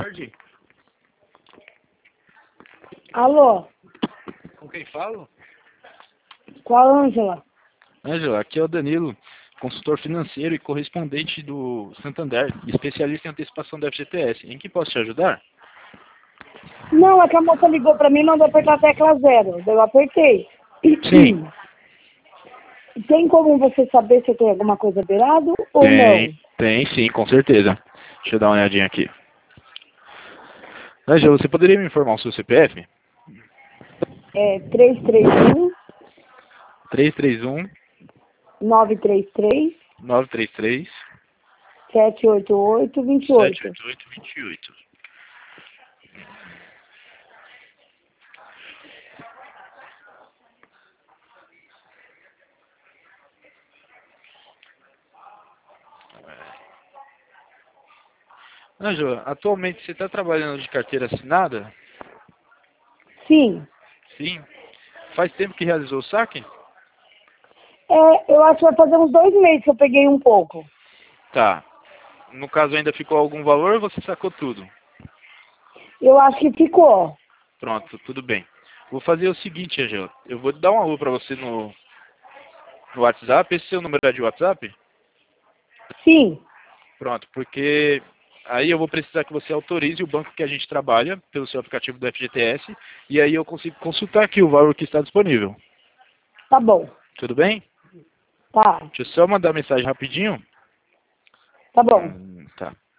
tarde. Alô, Com quem falo? com a Ângela. Ângela, aqui é o Danilo, consultor financeiro e correspondente do Santander, especialista em antecipação do FGTS. Em que posso te ajudar? Não, é que a moça ligou pra mim e mandou apertar a tecla 0. Eu apertei. Sim. Tem como você saber se tem alguma coisa beirado ou não? Tem sim, com certeza. Deixa eu dar uma olhadinha aqui. Ângela, você poderia me informar o seu CPF? É 331 331 933 933 788 28. 78828. Ângela, atualmente você está trabalhando de carteira assinada? Sim. Sim. Faz tempo que realizou o saque? Eu acho que vai fazer uns 2 meses que eu peguei um pouco. Tá. No caso ainda ficou algum valor ou você sacou tudo? Eu acho que ficou. Pronto, tudo bem. Vou fazer o seguinte, Angela. Eu vou dar um alô para você no WhatsApp. Esse seu número é de WhatsApp? Sim. Pronto, porque aí eu vou precisar que você autorize o banco que a gente trabalha pelo seu aplicativo do FGTS e aí eu consigo consultar aqui o valor que está disponível. Tá bom. Tudo bem? Tá. Deixa eu só mandar mensagem rapidinho. Tá bom. Tá.